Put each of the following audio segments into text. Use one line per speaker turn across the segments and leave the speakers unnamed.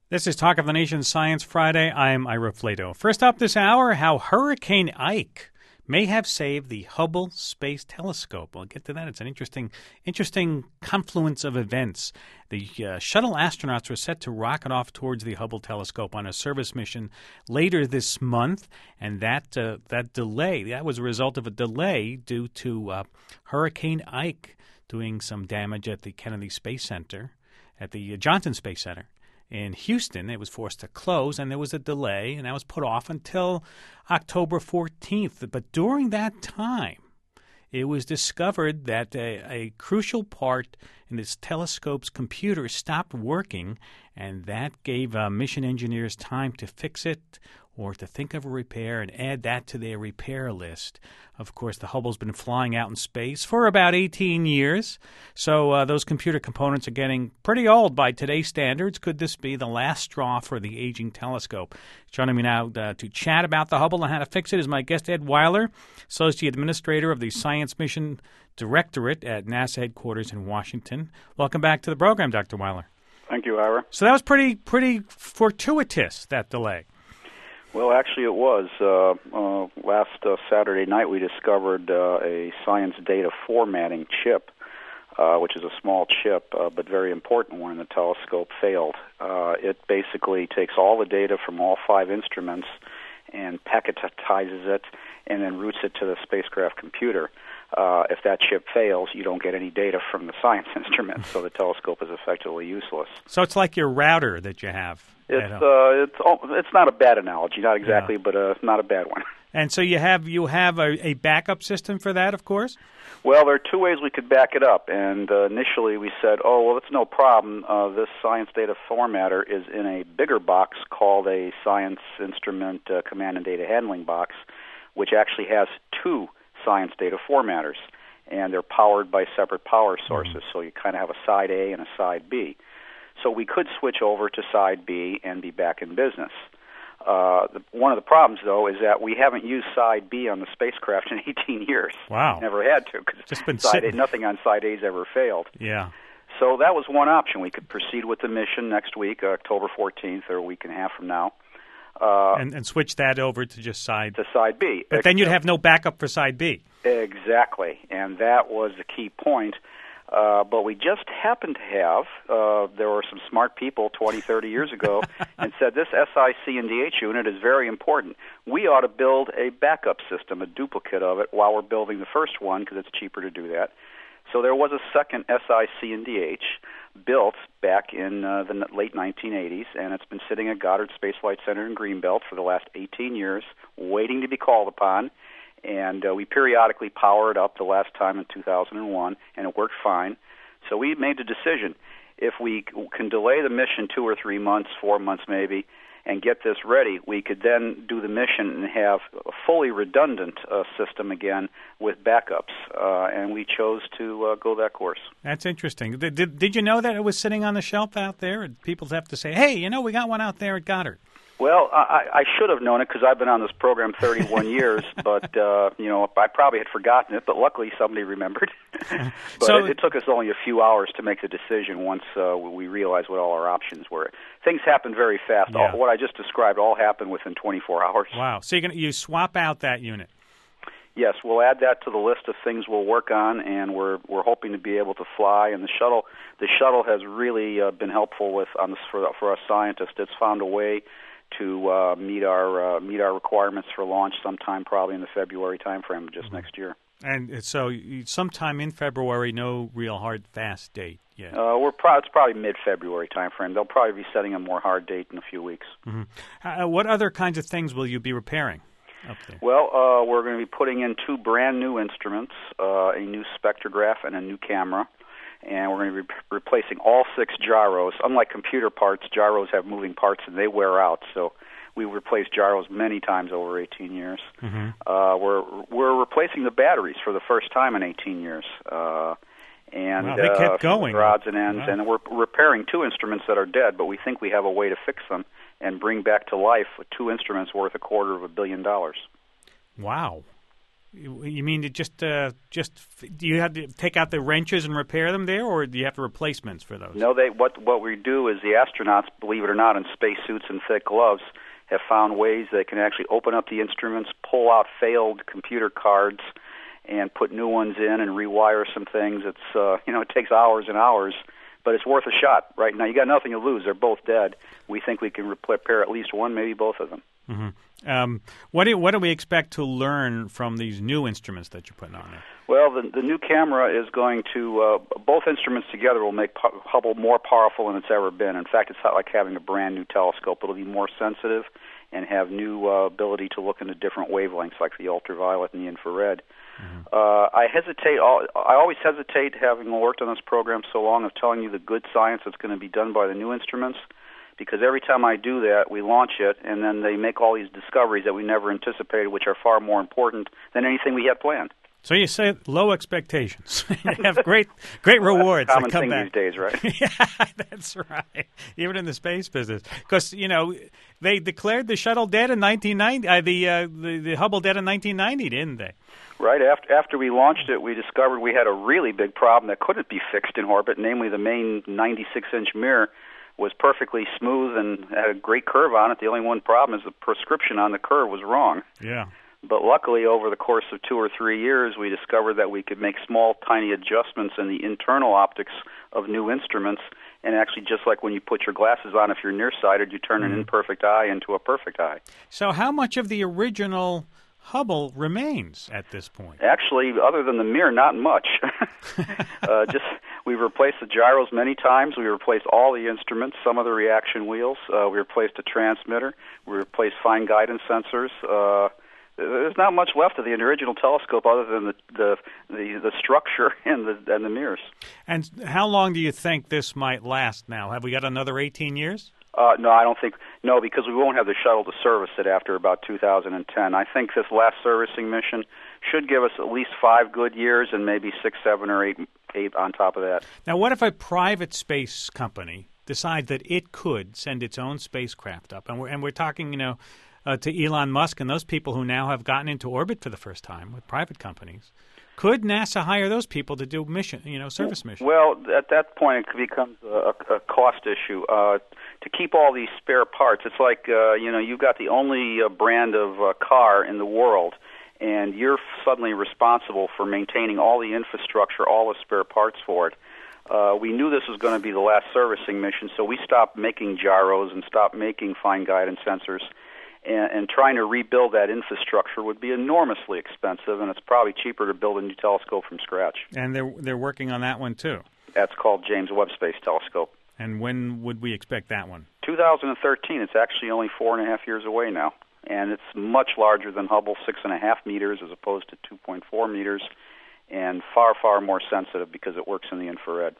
This is Talk of the Nation Science Friday. I'm Ira Flato. First up this hour, how Hurricane Ike may have saved the Hubble Space Telescope. We'll get to that. It's an interesting confluence of events. The shuttle astronauts were set to rocket off towards the Hubble telescope on a service mission later this month, and that delay, that was a result of a delay due to Hurricane Ike doing some damage at the Kennedy Space Center, at the Johnson Space Center. In Houston, it was forced to close, and there was a delay, and that was put off until October 14th. But during that time, it was discovered that a crucial part in this telescope's computer stopped working, and that gave mission engineers time to fix it or to think of a repair and add that to their repair list. Of course, the Hubble's been flying out in space for about 18 years, so those computer components are getting pretty old by today's standards. Could this be the last straw for the aging telescope? Joining me now to chat about the Hubble and how to fix it is my guest, Ed Weiler, Associate Administrator of the Science Mission Directorate at NASA headquarters in Washington. Welcome back to the program, Dr. Weiler.
Thank you, Ira.
So that was pretty fortuitous, that delay.
Well, actually, it was. Last Saturday night, we discovered a science data formatting chip, which is a small chip, but very important one in the telescope, failed. It basically takes all the data from all 5 instruments and packetizes it and then routes it to the spacecraft computer. If that chip fails, you don't get any data from the science instrument, so the telescope is effectively useless.
So it's like your router that you have.
It's not a bad analogy, not exactly, but not a bad one.
And so you have a backup system for that, of course?
Well, there are 2 ways we could back it up, and initially we said, it's no problem. This science data formatter is in a bigger box called a science instrument command and data handling box, which actually has 2 science data formatters, and they're powered by separate power sources, so you kind of have a side A and a side B. So we could switch over to side B and be back in business. One of the problems, though, is that we haven't used side B on the spacecraft in 18 years.
Wow.
Never had to, because nothing on side A's ever failed.
Yeah.
So that was one option. We could proceed with the mission next week, October 14th, or a week and a half from now.
And switch that over to just side
B.
But then you'd have no backup for side B.
Exactly, and that was the key point. But we just happened to have, there were some smart people 20, 30 years ago and said this SIC&DH unit is very important. We ought to build a backup system, a duplicate of it, while we're building the first one because it's cheaper to do that. So there was a second SIC&DH built back in the late 1980s, and it's been sitting at Goddard Space Flight Center in Greenbelt for the last 18 years, waiting to be called upon. And we periodically power it up the last time in 2001, and it worked fine. So we made the decision, if we can delay the mission 2 or 3 months, 4 months maybe, and get this ready, we could then do the mission and have a fully redundant system again with backups. And we chose to go that course.
That's interesting. Did you know that it was sitting on the shelf out there? People have to say, hey, we got one out there at Goddard.
Well, I should have known it because I've been on this program 31 years, but, I probably had forgotten it, but luckily somebody remembered. But it took us only a few hours to make the decision once we realized what all our options were. Things happen very fast.
Yeah.
What I just described all happened within 24 hours.
Wow. So you swap out that unit?
Yes, we'll add that to the list of things we'll work on, and we're hoping to be able to fly. And the shuttle has really been helpful for us scientists. It's found a way to meet our requirements for launch sometime probably in the February timeframe, just next year.
And so sometime in February, no real hard, fast date yet?
It's probably mid-February timeframe. They'll probably be setting a more hard date in a few weeks.
Mm-hmm. What other kinds of things will you be repairing up there?
Well, we're going to be putting in 2 brand-new instruments, a new spectrograph and a new camera. And we're going to be replacing all 6 gyros. Unlike computer parts, gyros have moving parts and they wear out. So we've replaced gyros many times over 18 years. Mm-hmm. We're replacing the batteries for the first time in 18 years. And
wow, they kept going.
Rods and ends.
Wow.
And we're repairing 2 instruments that are dead, but we think we have a way to fix them and bring back to life 2 instruments worth $250 million.
Wow. You mean to just do you have to take out the wrenches and repair them there, or do you have replacements for those?
No, what we do is the astronauts, believe it or not, in spacesuits and thick gloves, have found ways they can actually open up the instruments, pull out failed computer cards, and put new ones in and rewire some things. It's it takes hours and hours, but it's worth a shot. Right now, you got nothing to lose. They're both dead. We think we can repair at least one, maybe both of them.
Mm-hmm. What do we expect to learn from these new instruments that you're putting on there?
Well, the new camera is going to, both instruments together will make Hubble more powerful than it's ever been. In fact, it's not like having a brand new telescope. It'll be more sensitive and have new ability to look into different wavelengths like the ultraviolet and the infrared. Mm-hmm. I always hesitate, having worked on this program so long, of telling you the good science that's going to be done by the new instruments, because every time I do that, we launch it, and then they make all these discoveries that we never anticipated, which are far more important than anything we had planned.
So you say low expectations. You have great rewards.
That's a common
that come
thing
back.
These days, right?
Yeah, that's right. Even in the space business, because they declared the shuttle dead in 1990. The Hubble dead in 1990, didn't they?
Right. After we launched it, we discovered we had a really big problem that couldn't be fixed in orbit. Namely, the main 96-inch mirror was perfectly smooth and had a great curve on it. The only one problem is the prescription on the curve was wrong.
Yeah.
But luckily, over the course of 2 or 3 years, we discovered that we could make small, tiny adjustments in the internal optics of new instruments. And actually, just like when you put your glasses on, if you're nearsighted, you turn an imperfect eye into a perfect eye.
So how much of the original Hubble remains at this point?
Actually, other than the mirror, not much. We've replaced the gyros many times. We replaced all the instruments, some of the reaction wheels. We replaced a transmitter. We replaced fine guidance sensors. There's not much left of the original telescope other than the structure and the mirrors.
And how long do you think this might last now? Have we got another 18 years?
No, I don't think. No, because we won't have the shuttle to service it after about 2010. I think this last servicing mission should give us at least 5 good years and maybe 6, 7, or 8 on top of that.
Now, what if a private space company decides that it could send its own spacecraft up? And we're talking, to Elon Musk and those people who now have gotten into orbit for the first time with private companies. Could NASA hire those people to do service missions?
Well, at that point, it becomes a cost issue. To keep all these spare parts, it's like, you've got the only brand of car in the world, and you're suddenly responsible for maintaining all the infrastructure, all the spare parts for it. We knew this was going to be the last servicing mission, so we stopped making gyros and stopped making fine guidance sensors. And trying to rebuild that infrastructure would be enormously expensive, and it's probably cheaper to build a new telescope from scratch.
And they're working on that one, too.
That's called James Webb Space Telescope.
And when would we expect that one?
2013. It's actually only 4.5 years away now. And it's much larger than Hubble, 6.5 meters as opposed to 2.4 meters, and far, far more sensitive because it works in the infrared.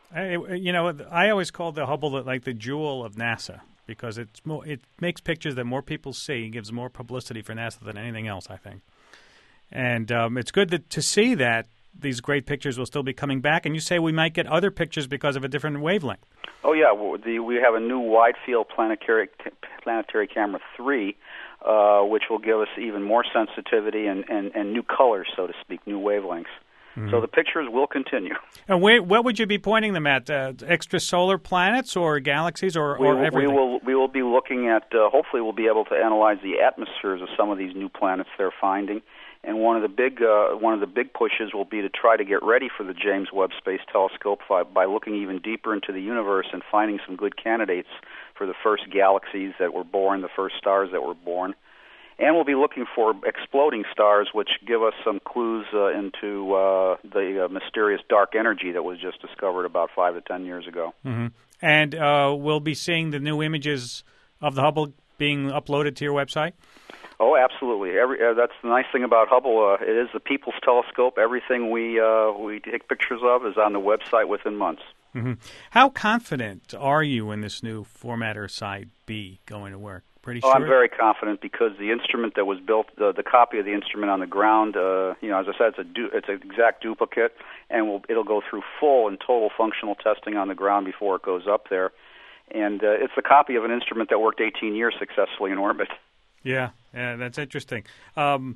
I always called the Hubble like the jewel of NASA, because it makes pictures that more people see, gives more publicity for NASA than anything else, I think. And it's good to see that these great pictures will still be coming back. And you say we might get other pictures because of a different wavelength.
Oh, yeah. We have a new wide-field planetary camera 3, which will give us even more sensitivity and new colors, so to speak, new wavelengths. Mm-hmm. So the pictures will continue.
And what would you be pointing them at? Extrasolar planets or galaxies or everything?
We will be looking at, hopefully we'll be able to analyze the atmospheres of some of these new planets they're finding. And one of the big pushes will be to try to get ready for the James Webb Space Telescope by looking even deeper into the universe and finding some good candidates for the first galaxies that were born, the first stars that were born. And we'll be looking for exploding stars, which give us some clues into the mysterious dark energy that was just discovered about 5 to 10 years ago.
Mm-hmm. And we'll be seeing the new images of the Hubble being uploaded to your website?
Oh, absolutely. That's the nice thing about Hubble. It is the people's telescope. Everything we take pictures of is on the website within months.
Mm-hmm. How confident are you in this new Formatter Side B going to work? Pretty sure?
I'm very confident because the instrument that was built, the copy of the instrument on the ground, as I said, it's an exact duplicate, and it'll go through full and total functional testing on the ground before it goes up there. And it's a copy of an instrument that worked 18 years successfully in orbit.
Yeah, that's interesting.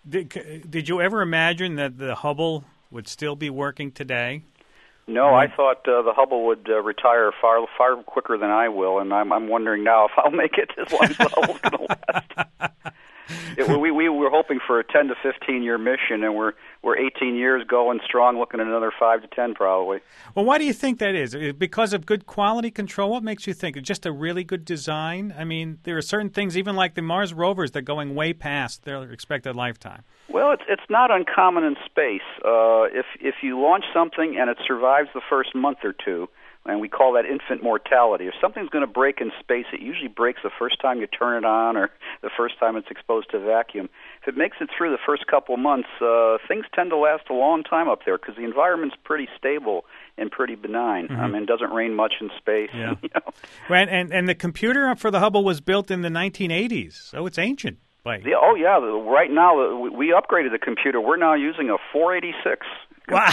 Did you ever imagine that the Hubble would still be working today?
No, I thought the Hubble would retire far quicker than I will, and I'm wondering now if I'll make it as long as the Hubble's going to last. We were hoping for a 10 to 15 year mission, and we're 18 years going strong, looking at another 5 to 10 probably.
Well, why do you think that is? Because of good quality control? What makes you think? Just a really good design? I mean, there are certain things, even like the Mars rovers, that are going way past their expected lifetime.
Well, it's not uncommon in space. If you launch something and it survives the first month or two, and we call that infant mortality. If something's going to break in space, it usually breaks the first time you turn it on or the first time it's exposed to vacuum. If it makes it through the first couple of months, things tend to last a long time up there because the environment's pretty stable and pretty benign.
Mm-hmm.
I mean, it doesn't rain much in space.
Yeah.
You know?
Right, and the computer for the Hubble was built in the 1980s, so it's ancient. Right
now, we upgraded the computer. We're now using a 486.
Wow.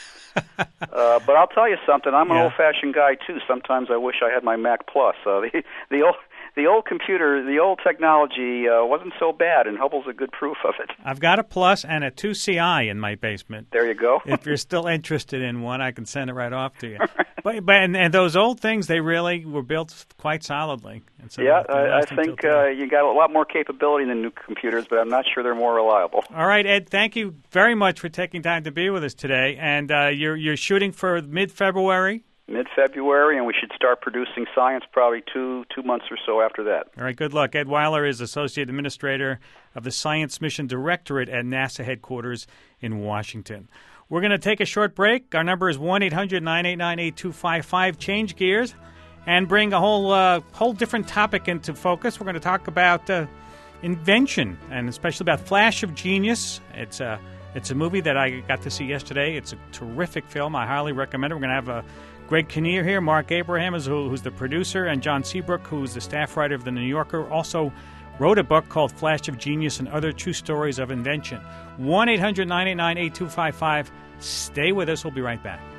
But I'll tell you something. I'm an old-fashioned guy too. Sometimes I wish I had my Mac Plus. The old computer, the old technology wasn't so bad, and Hubble's a good proof of it.
I've got a Plus and a 2CI in my basement.
There you go.
If you're still interested in one, I can send it right off to you. And those old things, they really were built quite solidly. And so
I think you got a lot more capability than new computers, but I'm not sure they're more reliable.
All right, Ed, thank you very much for taking time to be with us today. And you're shooting for mid-February?
Mid-February, and we should start producing science probably two months or so after that.
All right, good luck. Ed Weiler is Associate Administrator of the Science Mission Directorate at NASA headquarters in Washington. We're going to take a short break. Our number is 1-800-989-8255. Change gears and bring a whole different topic into focus. We're going to talk about invention, and especially about Flash of Genius. It's a movie that I got to see yesterday. It's a terrific film. I highly recommend it. We're going to have Greg Kinnear here. Mark Abraham who's the producer, and John Seabrook, who's the staff writer of The New Yorker, also wrote a book called Flash of Genius and Other True Stories of Invention. 1-800-989-8255. Stay with us. We'll be right back.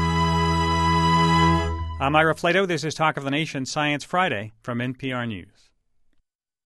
I'm Ira Flato. This is Talk of the Nation Science Friday from NPR News.